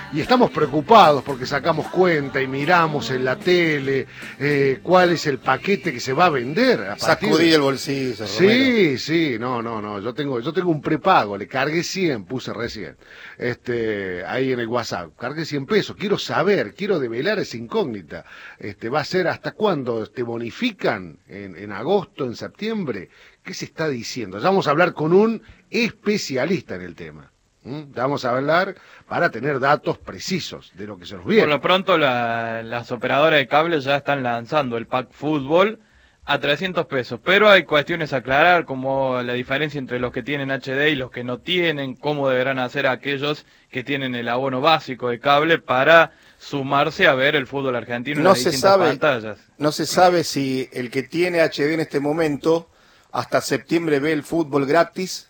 y estamos preocupados porque sacamos cuenta y miramos en la tele cuál es el paquete que se va a vender. Sacudí el bolsillo. Sí, sí, no, yo tengo un prepago, le cargué 100, puse recién, ahí en el WhatsApp, cargué 100 pesos, quiero saber, quiero develar esa incógnita, va a ser hasta cuándo te bonifican, en agosto, en septiembre, ¿qué se está diciendo? Ya vamos a hablar con un especialista en el tema. Vamos a hablar para tener datos precisos de lo que se nos viene. Por lo pronto las operadoras de cable ya están lanzando el pack fútbol a 300 pesos, pero hay cuestiones a aclarar, como la diferencia entre los que tienen HD y los que no tienen, cómo deberán hacer aquellos que tienen el abono básico de cable para sumarse a ver el fútbol argentino en las distintas pantallas. No se sabe si el que tiene HD en este momento hasta septiembre ve el fútbol gratis,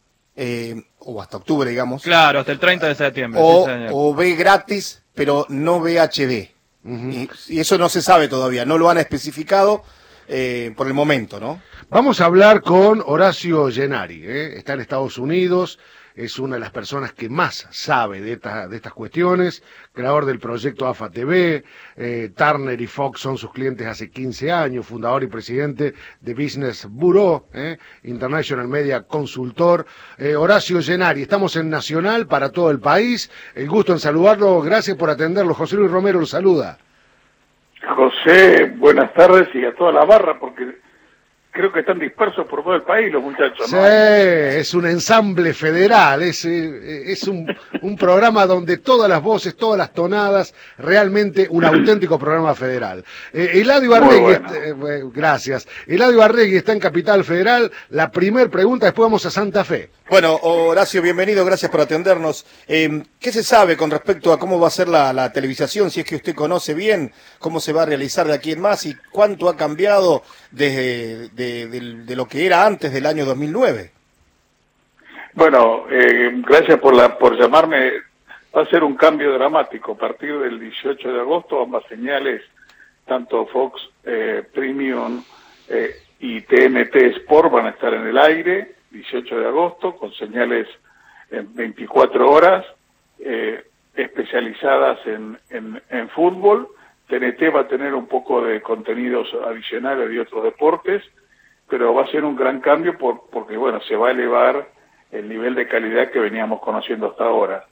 o hasta octubre, digamos. Claro, hasta el 30 de septiembre. O ve gratis, pero no ve HD. Y eso no se sabe todavía, no lo han especificado por el momento, ¿no? Vamos a hablar con Horacio Gennari, está en Estados Unidos, es una de las personas que más sabe de estas cuestiones, creador del proyecto AFA TV, Turner y Fox son sus clientes hace 15 años, fundador y presidente de Business Bureau, International Media Consultor. Horacio Gennari, estamos en Nacional para todo el país, el gusto en saludarlo, gracias por atenderlo. José Luis Romero lo saluda. José, buenas tardes y a toda la barra, porque creo que están dispersos por todo el país los muchachos, ¿no? Sí, es un ensamble federal, es un programa donde todas las voces, todas las tonadas, realmente un auténtico programa federal. Eladio Arregui, gracias. Eladio Arregui está en Capital Federal. La primer pregunta, después vamos a Santa Fe. Bueno, Horacio, bienvenido, gracias por atendernos. ¿Qué se sabe con respecto a cómo va a ser la televisación? Si es que usted conoce bien cómo se va a realizar de aquí en más y cuánto ha cambiado desde de lo que era antes del año 2009. Bueno, gracias por llamarme. Va a ser un cambio dramático. A partir del 18 de agosto, ambas señales, tanto Fox Premium y TNT Sport, van a estar en el aire, 18 de agosto, con señales en 24 horas, especializadas en fútbol. TNT va a tener un poco de contenidos adicionales de otros deportes, pero va a ser un gran cambio porque, bueno, se va a elevar el nivel de calidad que veníamos conociendo hasta ahora.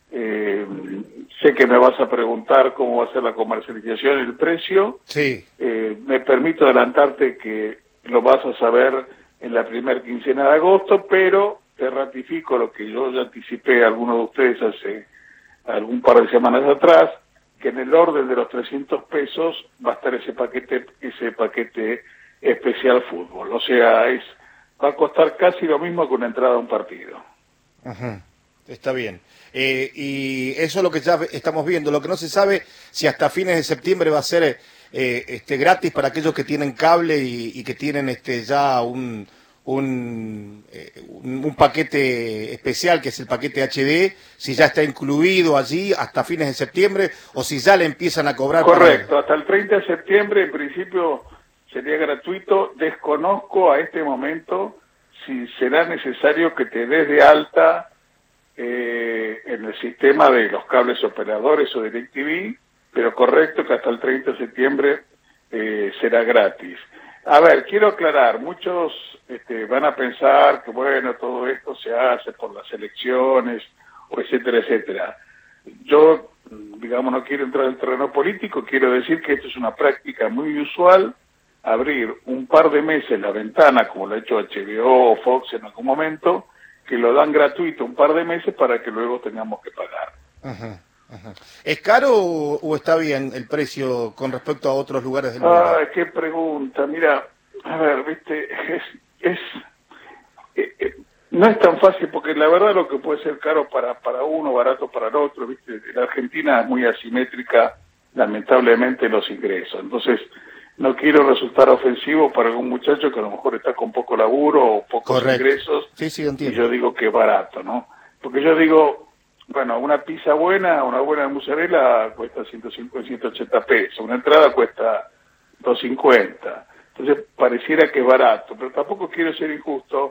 Sé que me vas a preguntar cómo va a ser la comercialización y el precio. Sí. Me permito adelantarte que lo vas a saber en la primera quincena de agosto, pero te ratifico lo que yo ya anticipé a algunos de ustedes hace algún par de semanas atrás, que en el orden de los 300 pesos va a estar ese paquete especial fútbol. O sea, va a costar casi lo mismo que una entrada a un partido. Ajá, está bien. Y eso es lo que ya estamos viendo. Lo que no se sabe si hasta fines de septiembre va a ser gratis para aquellos que tienen cable y que tienen ya un paquete especial, que es el paquete HD, si ya está incluido allí hasta fines de septiembre o si ya le empiezan a cobrar. Correcto, hasta el 30 de septiembre en principio sería gratuito. Desconozco a este momento si será necesario que te des de alta en el sistema de los cables operadores o DirecTV, pero correcto que hasta el 30 de septiembre será gratis. A ver, quiero aclarar, muchos van a pensar que, bueno, todo esto se hace por las elecciones, o etcétera, etcétera. Yo, digamos, no quiero entrar en el terreno político, quiero decir que esto es una práctica muy usual, abrir un par de meses la ventana, como lo ha hecho HBO o Fox en algún momento, que lo dan gratuito un par de meses para que luego tengamos que pagar. Ajá, ajá. ¿Es caro o está bien el precio con respecto a otros lugares del mundo? Ah, qué pregunta. Mira, a ver, viste, no es tan fácil porque la verdad lo que puede ser caro para uno, barato para el otro, viste, la Argentina es muy asimétrica, lamentablemente, los ingresos. Entonces, no quiero resultar ofensivo para algún muchacho que a lo mejor está con poco laburo o pocos ingresos. Sí, entiendo. Y yo digo que es barato, ¿no? Porque yo digo, bueno, una pizza buena, una buena mozzarella cuesta 150, 180 pesos, una entrada cuesta 250. Entonces pareciera que es barato, pero tampoco quiero ser injusto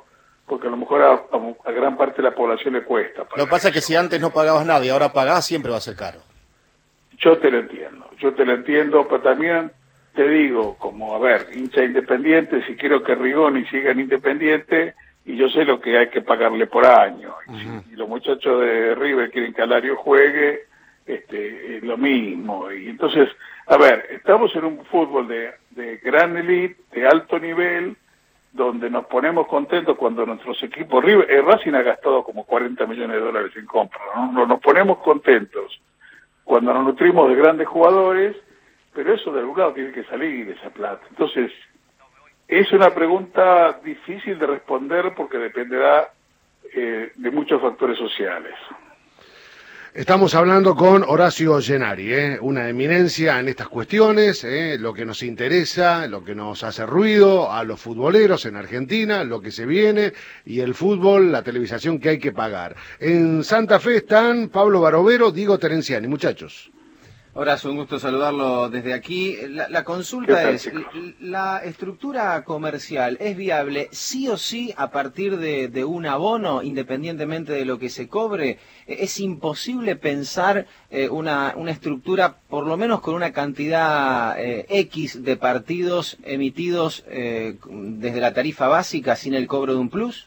porque a lo mejor a gran parte de la población le cuesta. Lo que pasa es que si antes no pagabas nada y ahora pagás, siempre va a ser caro. Yo te lo entiendo, pero también te digo, como, a ver, hincha Independiente, si quiero que Rigoni siga en Independiente, y yo sé lo que hay que pagarle por año. Y los muchachos de River quieren que Alario juegue, lo mismo. Y entonces, a ver, estamos en un fútbol de gran elite, de alto nivel, donde nos ponemos contentos cuando nuestros equipos, Racing ha gastado como 40 millones de dólares en compra, ¿no? Nos ponemos contentos cuando nos nutrimos de grandes jugadores, pero eso de algún lado tiene que salir esa plata. Entonces, es una pregunta difícil de responder porque dependerá de muchos factores sociales. Estamos hablando con Horacio Gennari, una eminencia en estas cuestiones, lo que nos interesa, lo que nos hace ruido a los futboleros en Argentina, lo que se viene y el fútbol, la televisación que hay que pagar. En Santa Fe están Pablo Barovero, Diego Terenciani, muchachos. Horacio, un gusto saludarlo desde aquí. La consulta es, ¿la estructura comercial es viable sí o sí a partir de un abono, independientemente de lo que se cobre? ¿Es imposible pensar una estructura, por lo menos con una cantidad X de partidos emitidos desde la tarifa básica sin el cobro de un plus?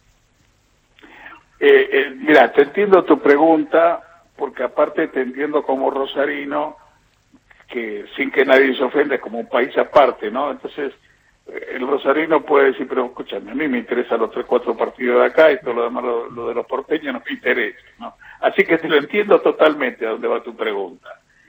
Mira, te entiendo tu pregunta, porque aparte te entiendo como rosarino, que sin que nadie se ofenda es como un país aparte, ¿no? Entonces, el rosarino puede decir, pero escúchame, a mí me interesan los 3-4 partidos de acá y todo lo demás, lo de los porteños no me interesa, ¿no? Así que te lo entiendo totalmente a dónde va tu pregunta.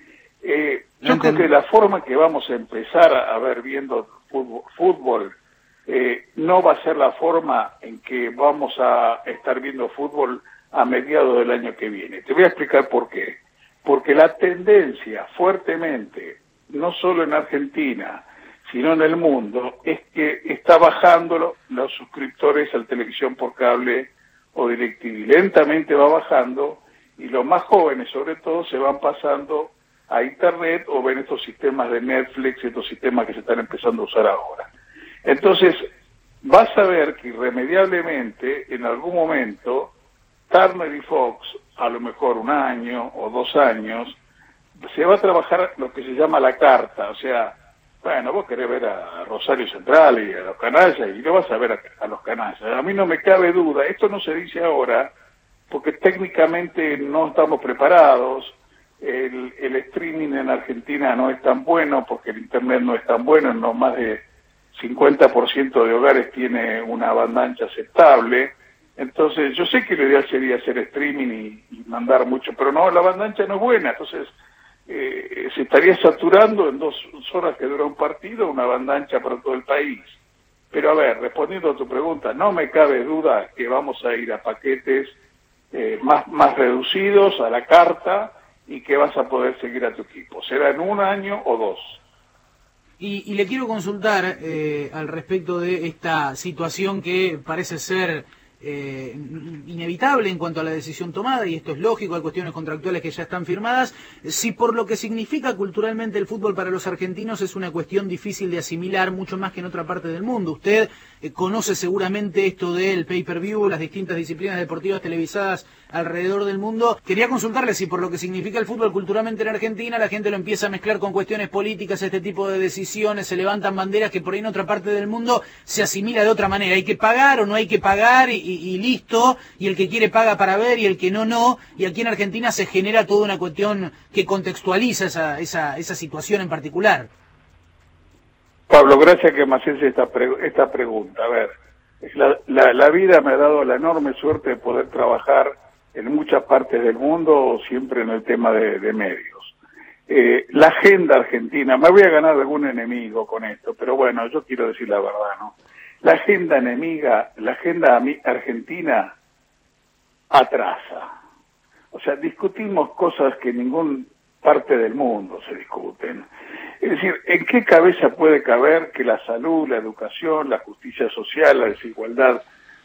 Yo creo que la forma que vamos a empezar a ver viendo fútbol no va a ser la forma en que vamos a estar viendo fútbol a mediados del año que viene. Te voy a explicar por qué. Porque la tendencia fuertemente, no solo en Argentina, sino en el mundo, es que está bajando los suscriptores a la televisión por cable o DirecTV. Lentamente va bajando y los más jóvenes, sobre todo, se van pasando a Internet o ven estos sistemas de Netflix, estos sistemas que se están empezando a usar ahora. Entonces, vas a ver que irremediablemente, en algún momento, Turner y Fox, a lo mejor 1 año o 2 años, se va a trabajar lo que se llama la carta, o sea, bueno, vos querés ver a Rosario Central y a los canallas y no vas a ver a los canallas. A mí no me cabe duda, esto no se dice ahora porque técnicamente no estamos preparados, el streaming en Argentina no es tan bueno porque el internet no es tan bueno, no más de 50% de hogares tiene una banda ancha aceptable. Entonces, yo sé que lo ideal sería hacer streaming y mandar mucho, pero no, la banda ancha no es buena, entonces se estaría saturando en 2 horas que dura un partido, una banda ancha para todo el país. Pero a ver, respondiendo a tu pregunta, no me cabe duda que vamos a ir a paquetes más reducidos, a la carta, y que vas a poder seguir a tu equipo. Será en 1 año o 2. Y le quiero consultar al respecto de esta situación que parece ser inevitable en cuanto a la decisión tomada, y esto es lógico, hay cuestiones contractuales que ya están firmadas, si por lo que significa culturalmente el fútbol para los argentinos es una cuestión difícil de asimilar, mucho más que en otra parte del mundo. Usted conoce seguramente esto del pay-per-view, las distintas disciplinas deportivas televisadas alrededor del mundo. Quería consultarle si por lo que significa el fútbol culturalmente en Argentina la gente lo empieza a mezclar con cuestiones políticas, este tipo de decisiones, se levantan banderas que por ahí en otra parte del mundo se asimila de otra manera. ¿Hay que pagar o no hay que pagar? Y listo, y el que quiere paga para ver y el que no, y aquí en Argentina se genera toda una cuestión que contextualiza esa situación en particular. Pablo, gracias que me haces esta pregunta. A ver, la vida me ha dado la enorme suerte de poder trabajar en muchas partes del mundo, siempre en el tema de medios. La agenda argentina, me voy a ganar algún enemigo con esto, pero bueno, yo quiero decir la verdad, ¿no? La agenda argentina atrasa. O sea, discutimos cosas que en ninguna parte del mundo se discuten. Es decir, ¿en qué cabeza puede caber que la salud, la educación, la justicia social, la desigualdad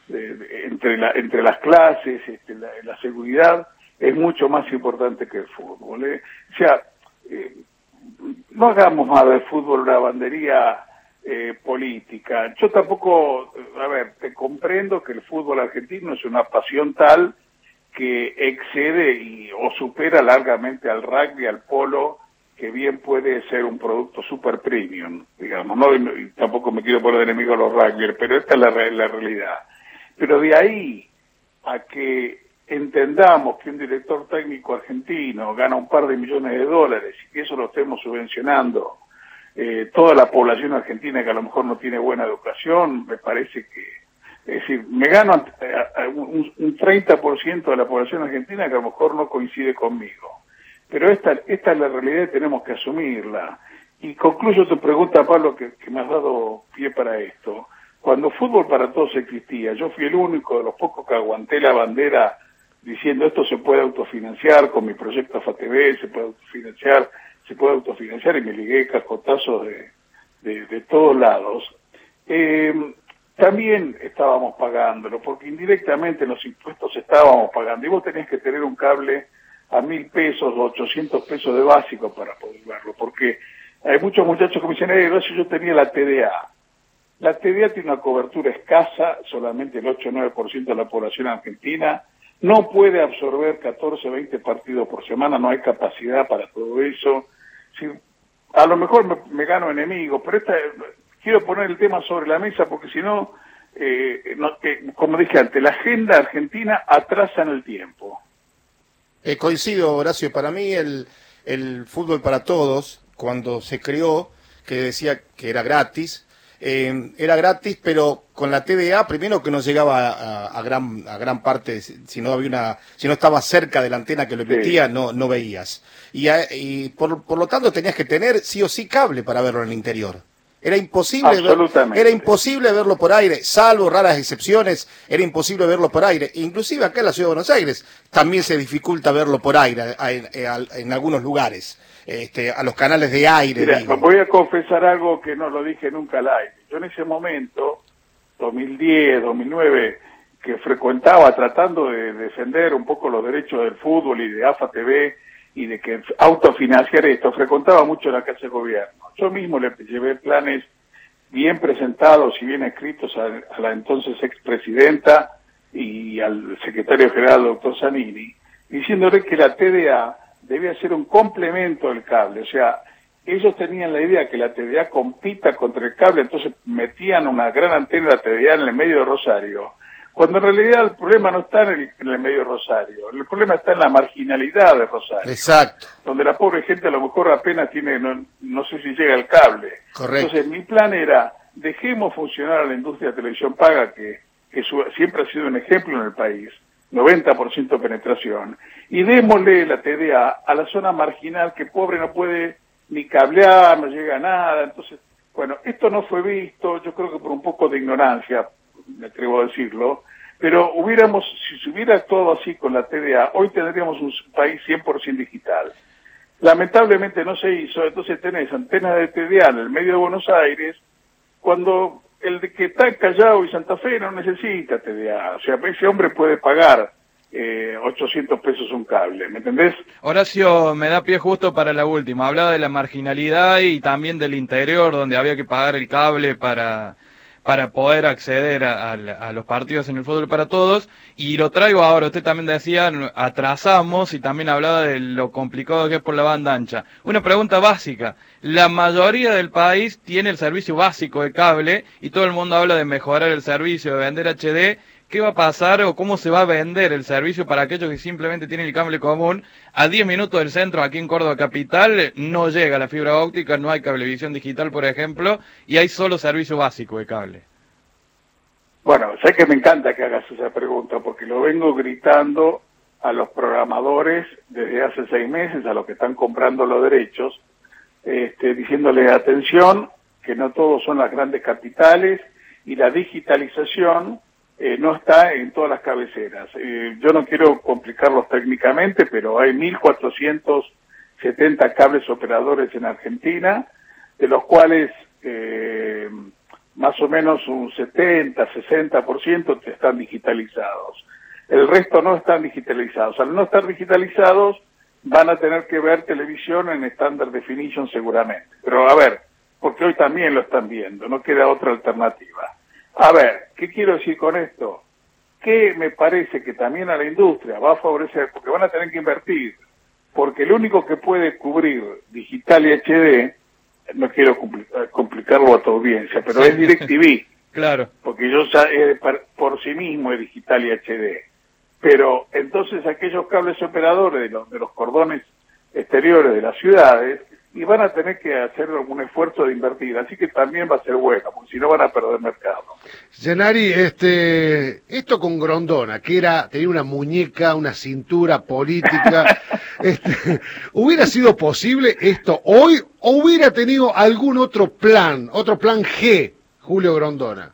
entre las clases, la seguridad es mucho más importante que el fútbol? O sea, no hagamos más del fútbol una bandería política. Yo tampoco, a ver, te comprendo que el fútbol argentino es una pasión tal que excede o supera largamente al rugby, al polo, que bien puede ser un producto super premium, digamos, ¿no? Y tampoco me quiero poner enemigo a los rugbyers, pero esta es la realidad. Pero de ahí a que entendamos que un director técnico argentino gana un par de millones de dólares y que eso lo estemos subvencionando toda la población argentina que a lo mejor no tiene buena educación, me parece que, es decir, me gano un 30% de la población argentina que a lo mejor no coincide conmigo. Pero esta es la realidad y tenemos que asumirla. Y concluyo tu pregunta, Pablo, que me has dado pie para esto. Cuando Fútbol para Todos existía, yo fui el único de los pocos que aguanté la bandera diciendo esto se puede autofinanciar con mi proyecto AFATV, se puede autofinanciar y me ligué cascotazos de todos lados. También estábamos pagándolo, porque indirectamente los impuestos estábamos pagando, y vos tenías que tener un cable a 1.000 pesos o 800 pesos de básico para poder verlo, porque hay muchos muchachos que me dicen, gracias, yo tenía la TDA. La TDA tiene una cobertura escasa, solamente el 8 o 9% de la población argentina, no puede absorber 14 o 20 partidos por semana, no hay capacidad para todo eso. Si, a lo mejor me gano enemigos, pero quiero poner el tema sobre la mesa porque si no, como dije antes, la agenda argentina atrasa en el tiempo. Coincido, Horacio, para mí el fútbol para todos, cuando se creó, que decía que era gratis, pero con la TDA, primero que no llegaba a gran parte, si no estaba cerca de la antena que lo emitía, Sí. no veías. Y por lo tanto tenías que tener sí o sí cable para verlo en el interior. Era imposible verlo por aire, salvo raras excepciones, era imposible verlo por aire. Inclusive acá en la Ciudad de Buenos Aires también se dificulta verlo por aire en algunos lugares. A los canales de aire. Mira, voy a confesar algo que no lo dije nunca al aire. Yo en ese momento, 2010, 2009, que frecuentaba tratando de defender un poco los derechos del fútbol y de AFA-TV y de que autofinanciar esto, frecuentaba mucho la Casa de Gobierno. Yo mismo le llevé planes bien presentados y bien escritos a la entonces expresidenta y al secretario general, doctor Zanini, diciéndole que la TDA debía ser un complemento del cable, o sea, ellos tenían la idea que la TDA compita contra el cable, entonces metían una gran antena de la TDA en el medio de Rosario, cuando en realidad el problema no está en el medio de Rosario, el problema está en la marginalidad de Rosario. Exacto. Donde la pobre gente a lo mejor apenas tiene, no sé si llega el cable. Correcto. Entonces mi plan era, dejemos funcionar a la industria de televisión paga, que siempre ha sido un ejemplo en el país, 90% de penetración, y démosle la TDA a la zona marginal que pobre no puede ni cablear, no llega a nada. Entonces, bueno, esto no fue visto, yo creo que por un poco de ignorancia, me atrevo a decirlo, pero si se hubiera actuado así con la TDA, hoy tendríamos un país 100% digital. Lamentablemente no se hizo, entonces tenés antenas de TDA en el medio de Buenos Aires, cuando el de que está en Callao y Santa Fe no necesita TDA, o sea, ese hombre puede pagar 800 pesos un cable, ¿me entendés? Horacio, me da pie justo para la última. Hablaba de la marginalidad y también del interior, donde había que pagar el cable para poder acceder a los partidos en el fútbol para todos, y lo traigo ahora. Usted también decía, atrasamos, y también hablaba de lo complicado que es por la banda ancha. Una pregunta básica: la mayoría del país tiene el servicio básico de cable, y todo el mundo habla de mejorar el servicio, de vender HD. ¿Qué va a pasar o cómo se va a vender el servicio para aquellos que simplemente tienen el cable común? A 10 minutos del centro, aquí en Córdoba Capital, no llega la fibra óptica, no hay cablevisión digital, por ejemplo, y hay solo servicio básico de cable. Bueno, sé que me encanta que hagas esa pregunta, porque lo vengo gritando a los programadores desde hace 6 meses, a los que están comprando los derechos, diciéndole atención, que no todos son las grandes capitales, y la digitalización no está en todas las cabeceras. Yo no quiero complicarlos técnicamente, pero hay 1.470 cables operadores en Argentina, de los cuales más o menos un 70-60% están digitalizados. El resto no están digitalizados. Al no estar digitalizados, van a tener que ver televisión en Standard Definition seguramente. Pero a ver, porque hoy también lo están viendo, no queda otra alternativa. A ver, ¿qué quiero decir con esto? Que me parece que también a la industria va a favorecer, porque van a tener que invertir, porque el único que puede cubrir digital y HD, no quiero complicarlo a tu audiencia, pero es DirecTV. Claro. Porque yo ya por sí mismo es digital y HD. Pero entonces aquellos cables operadores de los cordones exteriores de las ciudades y van a tener que hacer algún esfuerzo de invertir, así que también va a ser bueno, porque si no van a perder mercado. Gennari, esto con Grondona, que tenía una muñeca, una cintura política, ¿hubiera sido posible esto hoy o hubiera tenido algún otro plan G, Julio Grondona?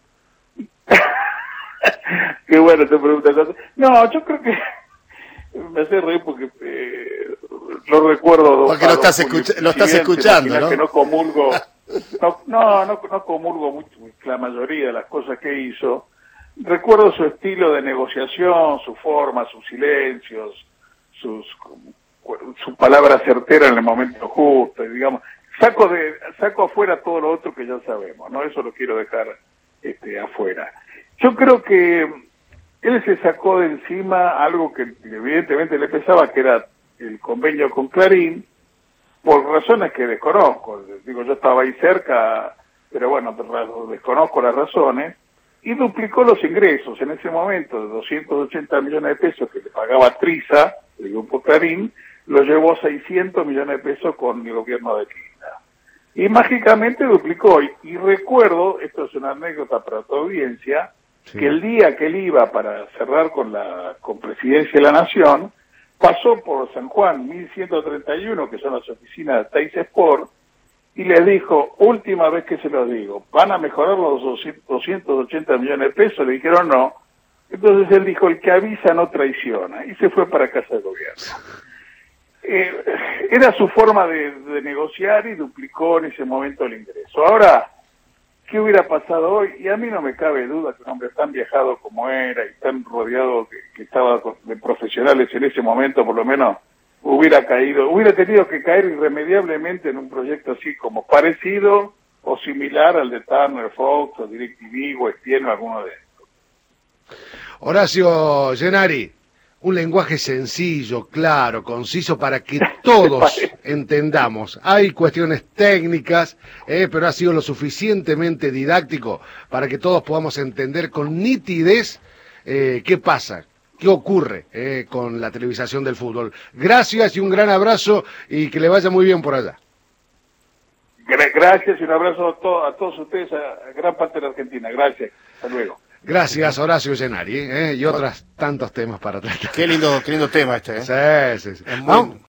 Qué bueno te preguntas. No, yo creo que me hace reír porque lo recuerdo. Porque lo estás escuchando, ¿no? Que no comulgo, no comulgo mucho la mayoría de las cosas que hizo. Recuerdo su estilo de negociación, su forma, sus silencios, su palabra certera en el momento justo, y digamos, saco afuera todo lo otro que ya sabemos, ¿no? Eso lo quiero dejar afuera. Yo creo que él se sacó de encima algo que evidentemente le pesaba, que era el convenio con Clarín, por razones que desconozco. Digo, yo estaba ahí cerca, pero bueno, desconozco las razones, y duplicó los ingresos. En ese momento, de 280 millones de pesos que le pagaba Triza, el grupo Clarín, lo llevó a 600 millones de pesos con el gobierno de Kirchner. Y mágicamente duplicó. Y recuerdo, esto es una anécdota para tu audiencia, sí, que el día que él iba para cerrar con Presidencia de la Nación, pasó por San Juan 1131, que son las oficinas de Teis Sport, y le dijo, última vez que se lo digo, ¿van a mejorar los 280 millones de pesos? Le dijeron no. Entonces él dijo, el que avisa no traiciona, y se fue para casa del gobierno. Era su forma de negociar y duplicó en ese momento el ingreso. Ahora, ¿qué hubiera pasado hoy? Y a mí no me cabe duda que un hombre tan viajado como era y tan rodeado que estaba de profesionales en ese momento, por lo menos hubiera tenido que caer irremediablemente en un proyecto así como parecido o similar al de Turner, Fox, o DirecTV, o ESPN, o alguno de estos. Horacio Gennari, un lenguaje sencillo, claro, conciso, para que todos entendamos. Hay cuestiones técnicas, pero ha sido lo suficientemente didáctico para que todos podamos entender con nitidez qué pasa, qué ocurre con la televisación del fútbol. Gracias y un gran abrazo y que le vaya muy bien por allá. Gracias y un abrazo a todos ustedes, a gran parte de la Argentina. Gracias. Hasta luego. Gracias, Horacio Gennari, y otros tantos temas para tratar. Qué lindo tema este, Sí, sí, sí.